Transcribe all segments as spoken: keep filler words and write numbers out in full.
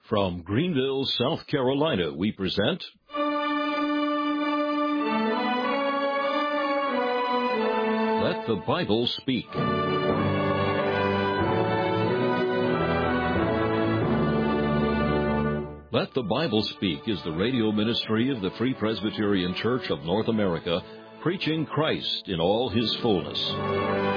From Greenville, South Carolina, we present Let the Bible Speak. Let the Bible Speak is the radio ministry of the Free Presbyterian Church of North America, preaching Christ in all His fullness.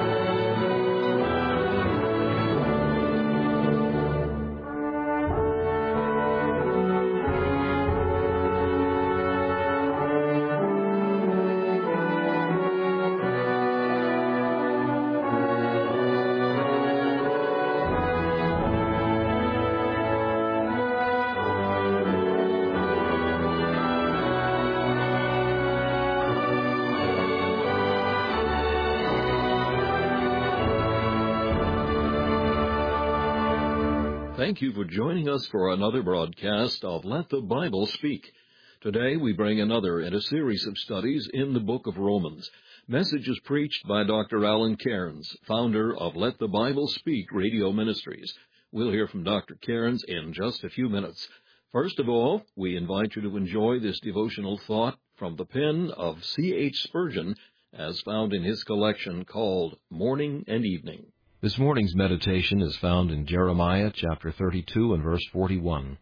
Thank you for joining us for another broadcast of Let the Bible Speak. Today we bring another in a series of studies in the book of Romans. Messages preached by Doctor Alan Cairns, founder of Let the Bible Speak Radio Ministries. We'll hear from Doctor Cairns in just a few minutes. First of all, we invite you to enjoy this devotional thought from the pen of C H Spurgeon, as found in his collection called Morning and Evening. This morning's meditation is found in Jeremiah chapter thirty-two and verse forty-one.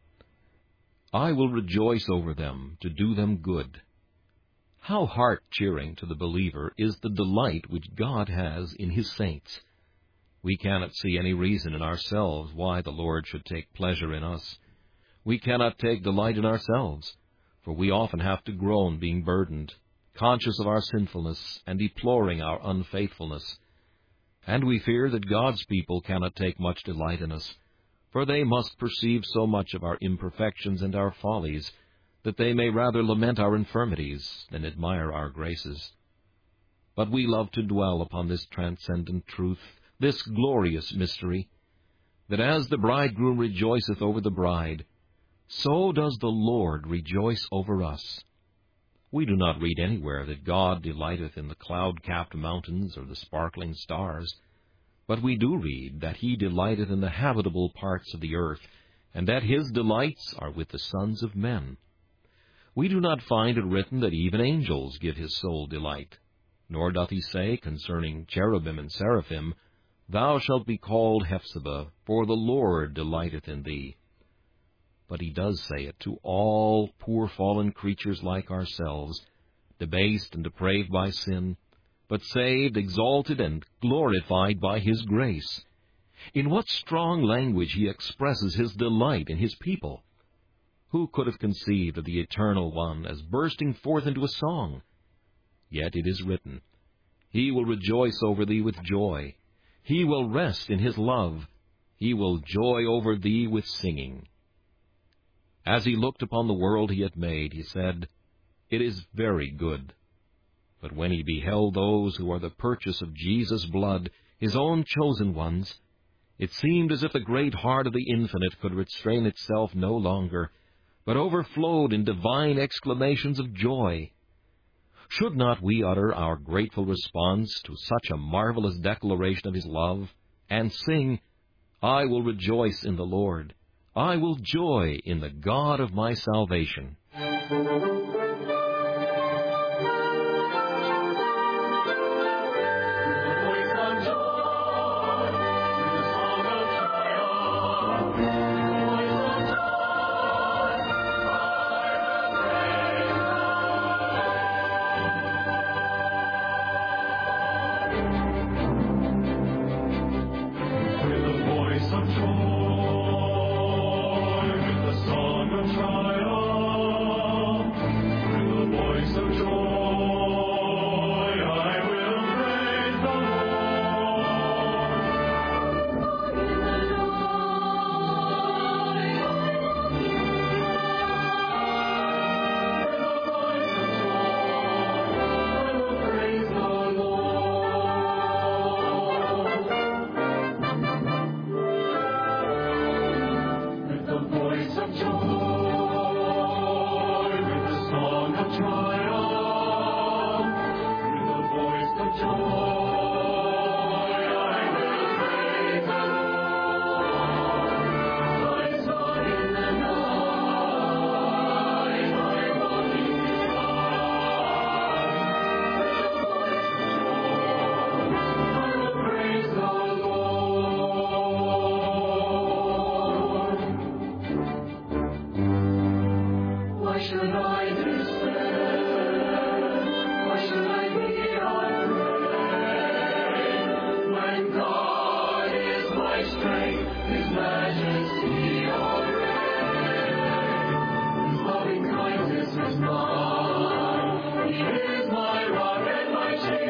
I will rejoice over them to do them good. How heart-cheering to the believer is the delight which God has in His saints. We cannot see any reason in ourselves why the Lord should take pleasure in us. We cannot take delight in ourselves, for we often have to groan being burdened, conscious of our sinfulness and deploring our unfaithfulness. And we fear that God's people cannot take much delight in us, for they must perceive so much of our imperfections and our follies, that they may rather lament our infirmities than admire our graces. But we love to dwell upon this transcendent truth, this glorious mystery, that as the bridegroom rejoiceth over the bride, so does the Lord rejoice over us. We do not read anywhere that God delighteth in the cloud-capped mountains or the sparkling stars, but we do read that He delighteth in the habitable parts of the earth, and that His delights are with the sons of men. We do not find it written that even angels give His soul delight, nor doth He say concerning cherubim and seraphim, Thou shalt be called Hephzibah, for the Lord delighteth in thee. But He does say it to all poor fallen creatures like ourselves, debased and depraved by sin, but saved, exalted, and glorified by His grace. In what strong language He expresses His delight in His people! Who could have conceived of the Eternal One as bursting forth into a song? Yet it is written, He will rejoice over thee with joy. He will rest in His love. He will joy over thee with singing. As He looked upon the world He had made, He said, It is very good. But when He beheld those who are the purchase of Jesus' blood, His own chosen ones, it seemed as if the great heart of the Infinite could restrain itself no longer, but overflowed in divine exclamations of joy. Should not we utter our grateful response to such a marvelous declaration of His love, and sing, I will rejoice in the Lord. I will joy in the God of my salvation. should I despair? Why should I be afraid? When God is my strength, His majesty all reign. His loving kindness is mine. He is my rock and my shield.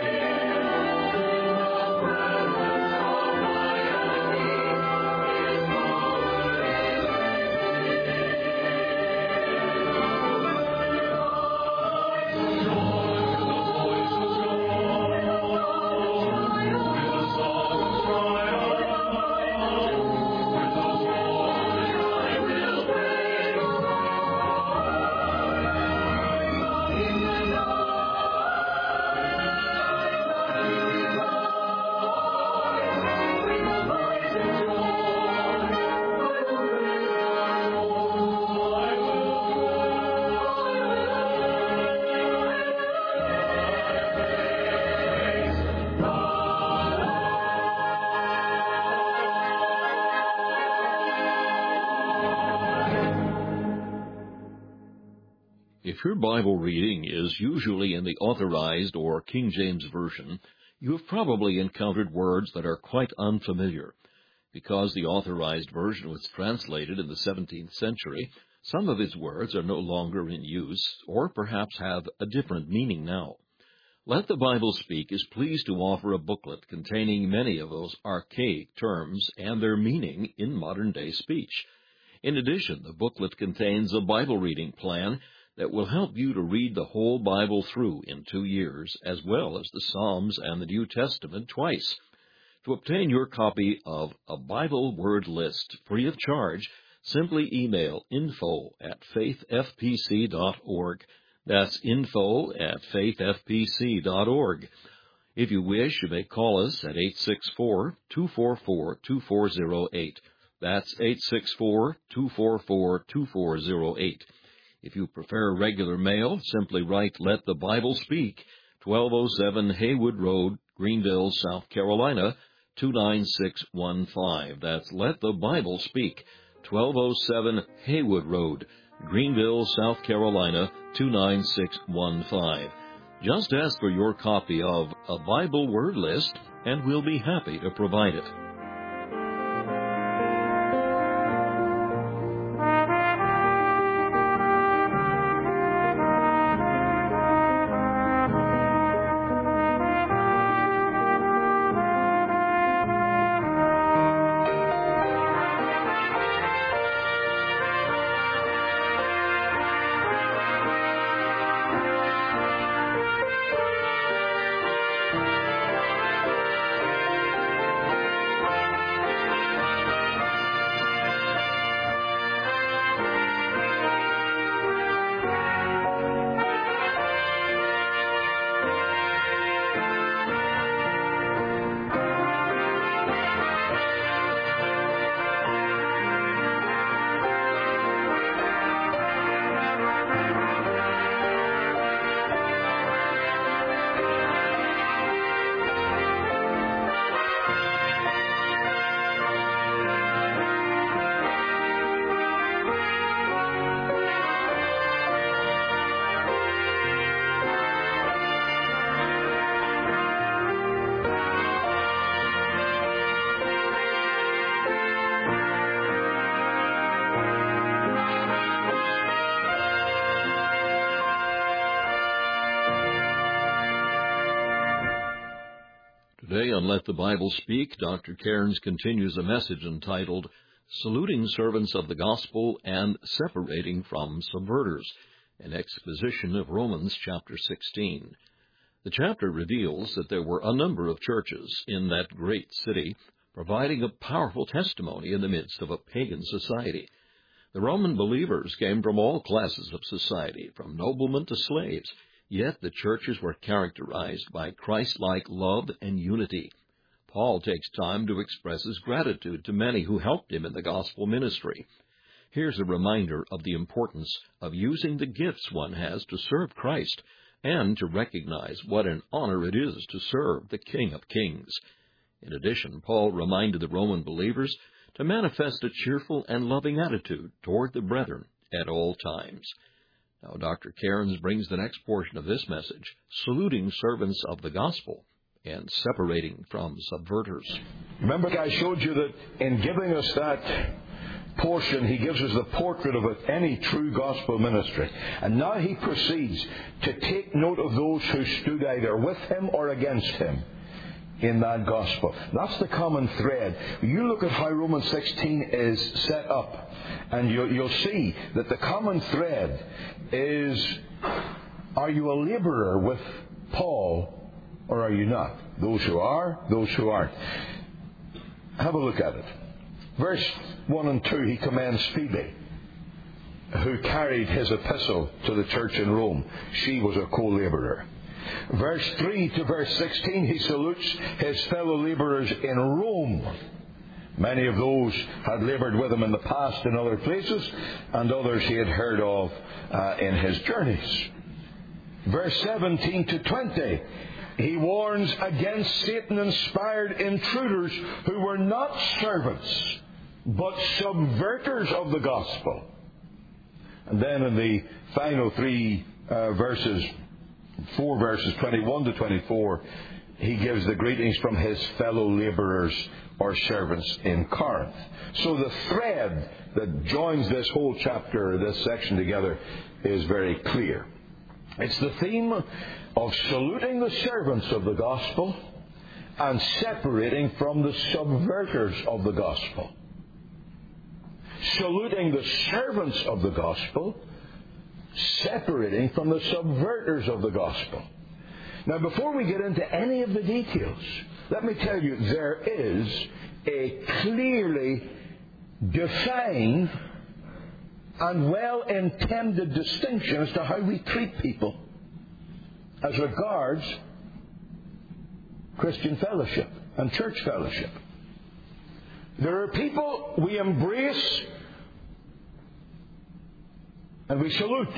If your Bible reading is usually in the Authorized or King James Version, you have probably encountered words that are quite unfamiliar. Because the Authorized Version was translated in the seventeenth century, some of its words are no longer in use, or perhaps have a different meaning now. Let the Bible Speak is pleased to offer a booklet containing many of those archaic terms and their meaning in modern-day speech. In addition, the booklet contains a Bible reading plan that will help you to read the whole Bible through in two years, as well as the Psalms and the New Testament twice. To obtain your copy of a Bible word list free of charge, simply email info at faith f p c dot org. That's info at faith f p c dot org. If you wish, you may call us at eight six four, two four four, two four zero eight. That's eight six four, two four four, two four zero eight. If you prefer regular mail, simply write Let the Bible Speak, twelve oh seven Haywood Road, Greenville, South Carolina, two nine six one five. That's Let the Bible Speak, twelve oh seven Haywood Road, Greenville, South Carolina, two nine six one five. Just ask for your copy of a Bible word list, and we'll be happy to provide it. Today on Let the Bible Speak, Doctor Cairns continues a message entitled, Saluting Servants of the Gospel and Separating from Subverters, an exposition of Romans chapter sixteen. The chapter reveals that there were a number of churches in that great city, providing a powerful testimony in the midst of a pagan society. The Roman believers came from all classes of society, from noblemen to slaves, yet the churches were characterized by Christ-like love and unity. Paul takes time to express his gratitude to many who helped him in the gospel ministry. Here's a reminder of the importance of using the gifts one has to serve Christ and to recognize what an honor it is to serve the King of Kings. In addition, Paul reminded the Roman believers to manifest a cheerful and loving attitude toward the brethren at all times. Now, Doctor Cairns brings the next portion of this message, saluting servants of the gospel and separating from subverters. Remember, I showed you that in giving us that portion, he gives us the portrait of any true gospel ministry. And now he proceeds to take note of those who stood either with him or against him in that gospel. That's the common thread. You look at how Romans sixteen is set up, and you'll, you'll see that the common thread is, are you a laborer with Paul or are you not? Those who are, those who aren't. Have a look at it. Verse one and two, he commends Phoebe, who carried his epistle to the church in Rome. She was a co-laborer. Verse three to verse sixteen, he salutes his fellow laborers in Rome. Many of those had labored with him in the past in other places, and others he had heard of uh, in his journeys. Verse seventeen to twenty, he warns against Satan-inspired intruders who were not servants, but subverters of the gospel. And then in the final three uh, verses, four verses, twenty-one to twenty-four, he gives the greetings from his fellow laborers or servants in Corinth. So the thread that joins this whole chapter, this section together, is very clear. It's the theme of saluting the servants of the gospel and separating from the subverters of the gospel. Saluting the servants of the gospel, separating from the subverters of the gospel. Now, before we get into any of the details, let me tell you, there is a clearly defined and well-intended distinction as to how we treat people as regards Christian fellowship and church fellowship. There are people we embrace and we salute.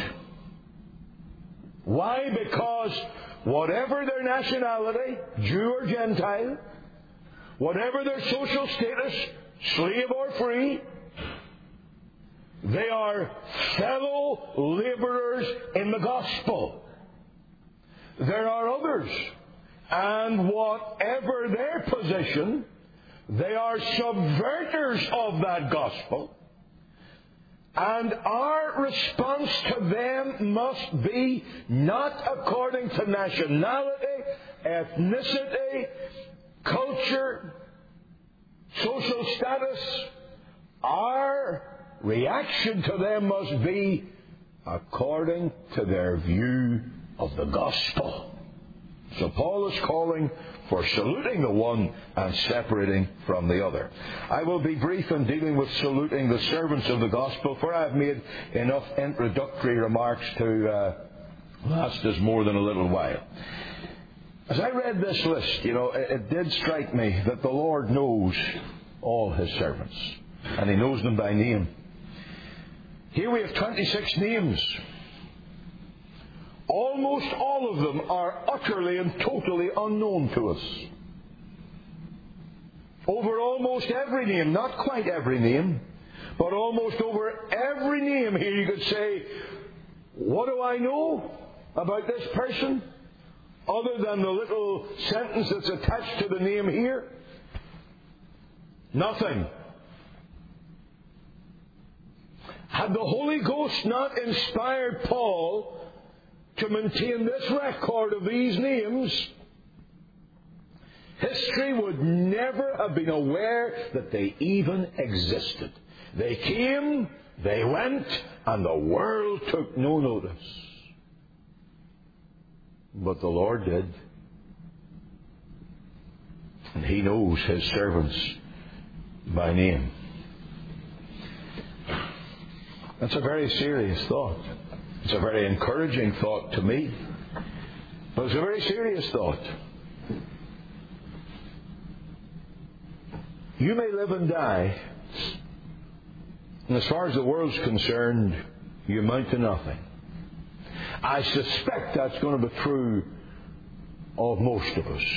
Why? Because whatever their nationality, Jew or Gentile, whatever their social status, slave or free, they are fellow laborers in the gospel. There are others, and whatever their position, they are subverters of that gospel. And our response to them must be not according to nationality, ethnicity, culture, social status. Our reaction to them must be according to their view of the gospel. So Paul is calling for saluting the one and separating from the other. I will be brief in dealing with saluting the servants of the gospel, for I have made enough introductory remarks to uh, last us more than a little while. As I read this list, you know, it, it did strike me that the Lord knows all his servants, and he knows them by name. Here we have twenty-six names. Almost all of them are utterly and totally unknown to us. Over almost every name, not quite every name, but almost over every name here you could say, what do I know about this person other than the little sentence that's attached to the name here? Nothing. Had the Holy Ghost not inspired Paul to maintain this record of these names, history would never have been aware that they even existed. They came, they went, and the world took no notice. But the Lord did. And he knows his servants by name. That's a very serious thought. It's a very encouraging thought to me. But it's a very serious thought. You may live and die, and as far as the world's concerned, you amount to nothing. I suspect that's going to be true of most of us.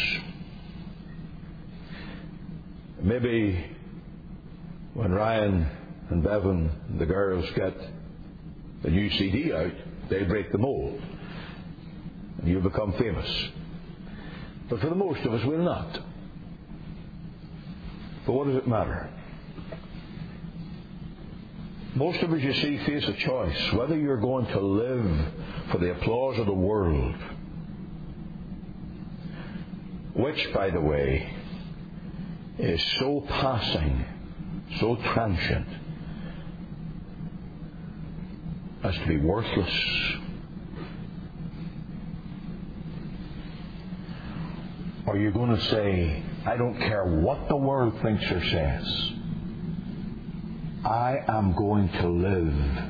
Maybe when Ryan and Bevan and the girls get the new C D out, They break the mold. And you become famous. But for the most of us, we'll not. But what does it matter? Most of us, you see, face a choice. Whether you're going to live for the applause of the world, which, by the way, is so passing, so transient, as to be worthless. Or you're going to say, I don't care what the world thinks or says. I am going to live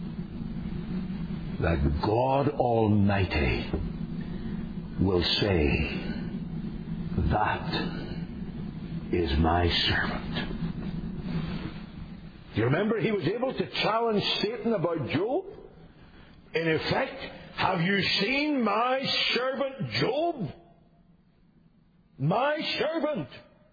that God Almighty will say, that is my servant. Do you remember he was able to challenge Satan about Job? In effect, have you seen my servant Job? My servant.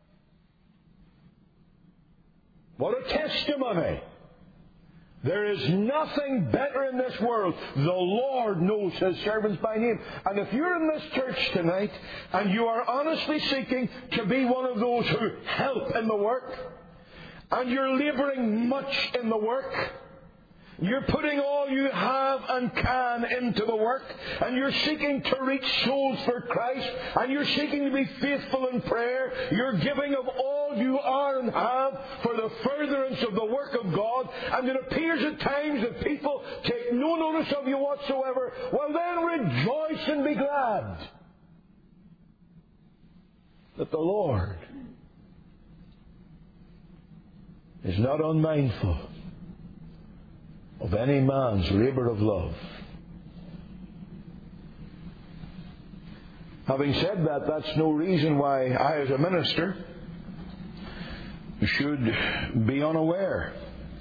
What a testimony. There is nothing better in this world. The Lord knows His servants by name. And if you're in this church tonight and you are honestly seeking to be one of those who help in the work, and you're labouring much in the work, you're putting all you have and can into the work, and you're seeking to reach souls for Christ, and you're seeking to be faithful in prayer, you're giving of all you are and have for the furtherance of the work of God, and it appears at times that people take no notice of you whatsoever, well then rejoice and be glad that the Lord is not unmindful of any man's labour of love. Having said that, that's no reason why I, as a minister, should be unaware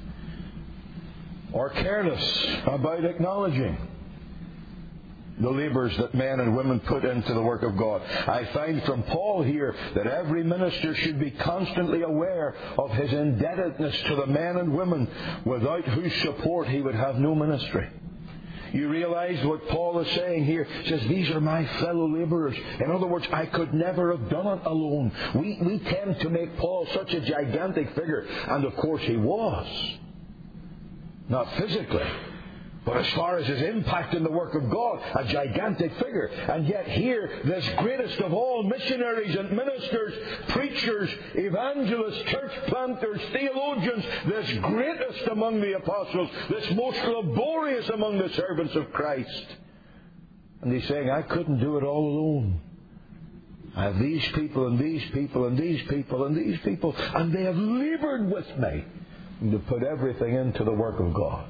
or careless about acknowledging the labours that men and women put into the work of God. I find from Paul here that every minister should be constantly aware of his indebtedness to the men and women without whose support he would have no ministry. You realize what Paul is saying here? He says, these are my fellow labourers. In other words, I could never have done it alone. We, we tend to make Paul such a gigantic figure. And of course he was. Not physically, but as far as his impact in the work of God, a gigantic figure. And yet here, this greatest of all missionaries and ministers, preachers, evangelists, church planters, theologians, this greatest among the apostles, this most laborious among the servants of Christ. And he's saying, I couldn't do it all alone. I have these people and these people and these people and these people, and they have laboured with me to put everything into the work of God.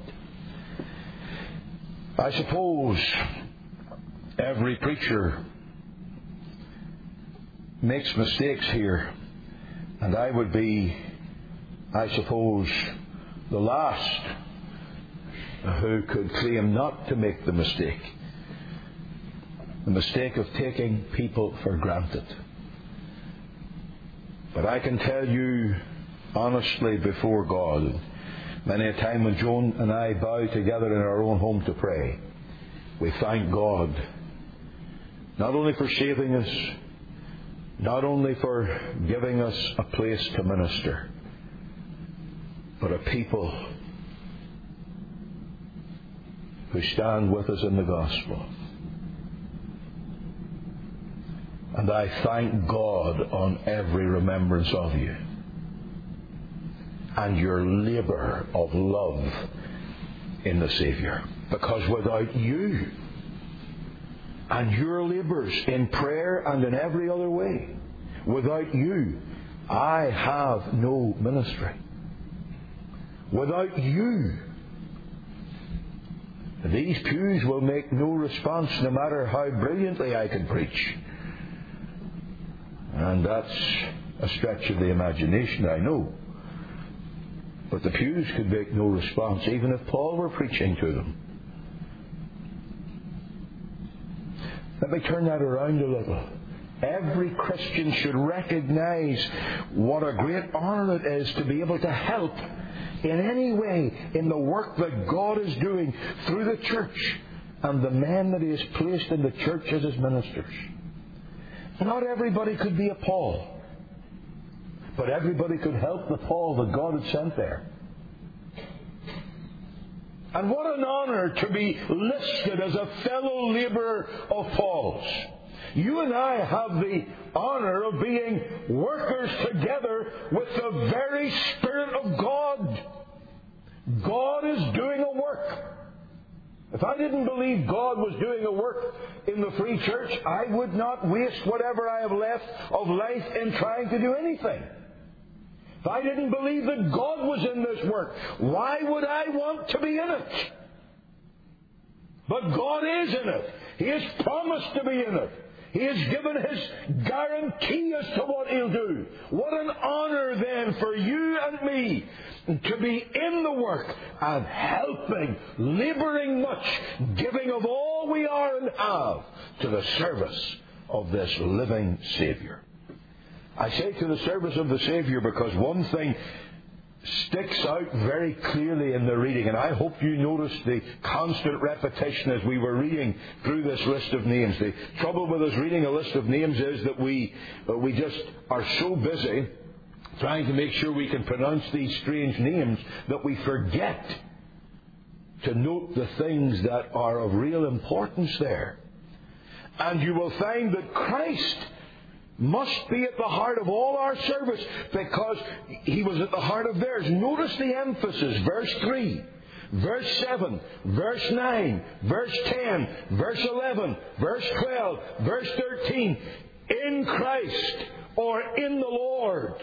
I suppose every preacher makes mistakes here, and I would be, I suppose, the last who could claim not to make the mistake. The mistake of taking people for granted. But I can tell you honestly before God, many a time when Joan and I bow together in our own home to pray, we thank God not only for saving us, not only for giving us a place to minister, but a people who stand with us in the gospel. And I thank God on every remembrance of you and your labour of love in the Saviour. Because without you and your labours in prayer and in every other way, without you, I have no ministry. Without you, these pews will make no response no matter how brilliantly I can preach. And that's a stretch of the imagination, I know. But the pews could make no response, even if Paul were preaching to them. Let me turn that around a little. Every Christian should recognize what a great honour it is to be able to help in any way in the work that God is doing through the church and the men that He has placed in the church as His ministers. Not everybody could be a Paul, but everybody could help the Paul that God had sent there. And what an honor to be listed as a fellow labourer of Paul's. You and I have the honor of being workers together with the very Spirit of God. God is doing a work. If I didn't believe God was doing a work in the Free Church, I would not waste whatever I have left of life in trying to do anything. If I didn't believe that God was in this work, why would I want to be in it? But God is in it. He has promised to be in it. He has given His guarantee as to what He'll do. What an honor then for you and me to be in the work and helping, labouring much, giving of all we are and have to the service of this living Saviour. I say to the service of the Saviour because one thing sticks out very clearly in the reading, and I hope you noticed the constant repetition as we were reading through this list of names. The trouble with us reading a list of names is that we uh, we just are so busy trying to make sure we can pronounce these strange names that we forget to note the things that are of real importance there. And you will find that Christ must be at the heart of all our service because He was at the heart of theirs. Notice the emphasis. Verse three, verse seven, verse nine, verse ten, verse eleven, verse twelve, verse thirteen. In Christ or in the Lord.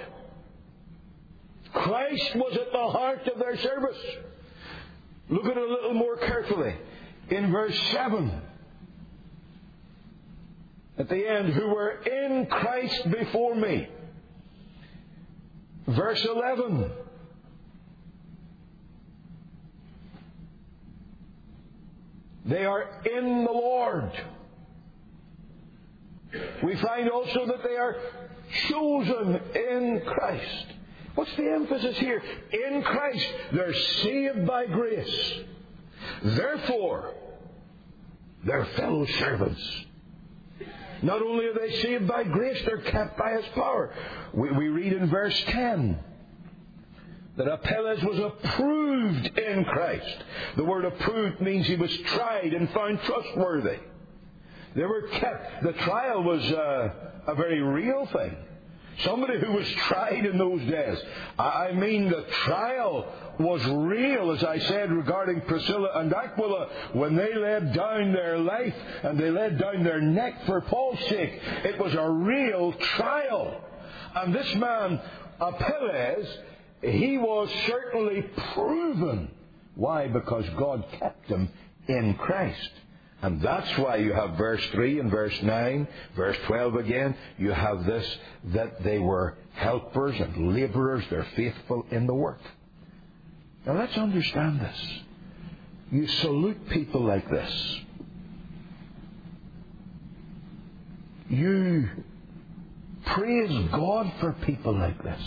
Christ was at the heart of their service. Look at it a little more carefully. In verse seven. At the end, who were in Christ before me. Verse eleven. They are in the Lord. We find also that they are chosen in Christ. What's the emphasis here? In Christ. They're saved by grace. Therefore, they're fellow servants. Not only are they saved by grace, they're kept by His power. We, we read in verse ten that Apelles was approved in Christ. The word approved means he was tried and found trustworthy. They were kept. The trial was uh, a very real thing. Somebody who was tried in those days. I mean, the trial was real, as I said regarding Priscilla and Aquila, when they laid down their life and they laid down their neck for Paul's sake. It was a real trial. And this man, Apelles, he was certainly proven. Why? Because God kept him in Christ. And that's why you have verse three and verse nine, verse twelve again. You have this, that they were helpers and labourers. They're faithful in the work. Now let's understand this. You salute people like this. You praise God for people like this.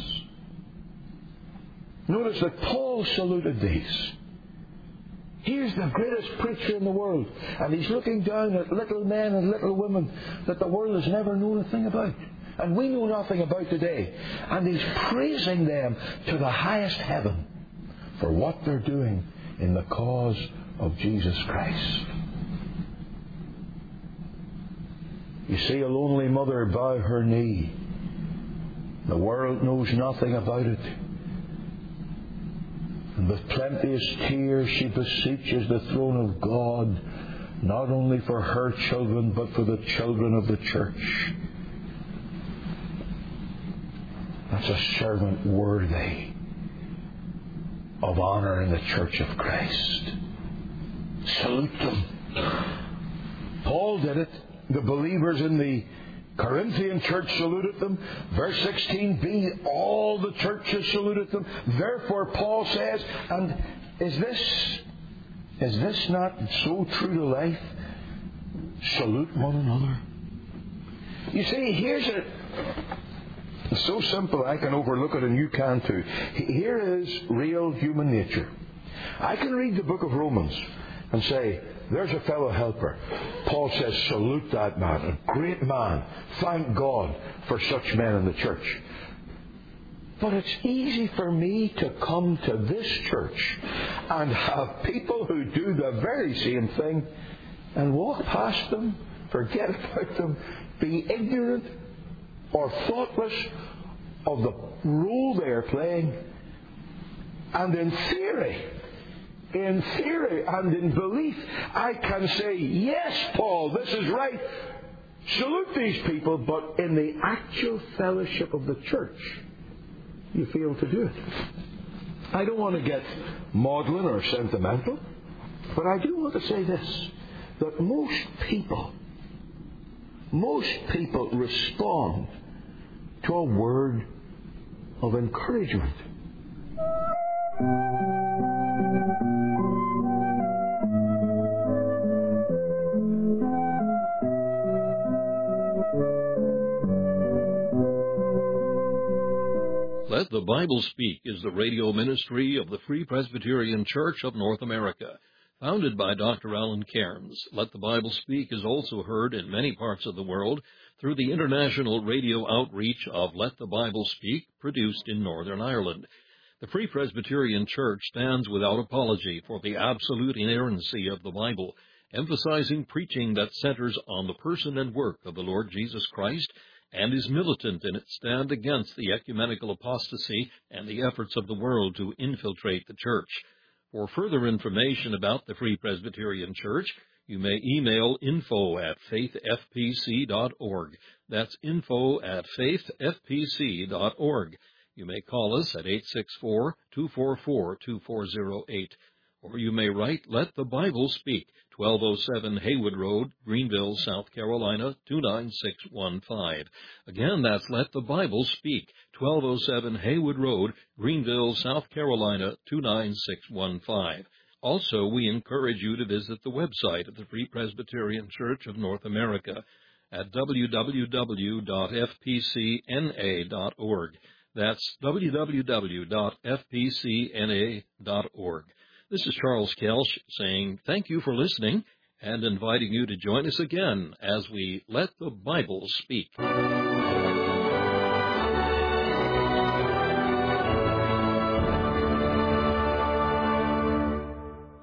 Notice that Paul saluted these. Here's the greatest preacher in the world, and he's looking down at little men and little women that the world has never known a thing about, and we know nothing about today. And he's praising them to the highest heaven for what they're doing in the cause of Jesus Christ. You see a lonely mother bow her knee. The world knows nothing about it. And with plenteous tears she beseeches the throne of God, not only for her children, but for the children of the church. That's a servant worthy of honour in the church of Christ. Salute them. Paul did it. The believers in the Corinthian church saluted them. Verse sixteen b, all the churches saluted them. Therefore, Paul says, and is this, is this not so true to life? Salute one another. You see, here's a... It's so simple I can overlook it and you can too. Here is real human nature. I can read the book of Romans and say, there's a fellow helper. Paul says, salute that man, a great man. Thank God for such men in the church. But it's easy for me to come to this church and have people who do the very same thing and walk past them, forget about them, be ignorant or thoughtless of the role they're playing. And in theory, in theory and in belief, I can say, yes, Paul, this is right. Salute these people, but in the actual fellowship of the church, you fail to do it. I don't want to get maudlin or sentimental, but I do want to say this, that most people, most people respond to a word of encouragement. Let the Bible Speak is the radio ministry of the Free Presbyterian Church of North America, founded by Doctor Alan Cairns. Let the Bible Speak is also heard in many parts of the world through the international radio outreach of Let the Bible Speak, produced in Northern Ireland. The Free Presbyterian Church stands without apology for the absolute inerrancy of the Bible, emphasizing preaching that centers on the person and work of the Lord Jesus Christ, and is militant in its stand against the ecumenical apostasy and the efforts of the world to infiltrate the church. For further information about the Free Presbyterian Church, you may email info at faith f p c dot org. That's info at faith f p c dot org. You may call us at eight six four, two four four, two four zero eight. Or you may write, Let the Bible Speak, twelve oh seven Haywood Road, Greenville, South Carolina, two nine six one five. Again, that's Let the Bible Speak, twelve oh seven Haywood Road, Greenville, South Carolina, two nine six one five. Also, we encourage you to visit the website of the Free Presbyterian Church of North America at w w w dot f p c n a dot org. That's w w w dot f p c n a dot org. This is Charles Kelsch saying thank you for listening and inviting you to join us again as we Let the Bible Speak.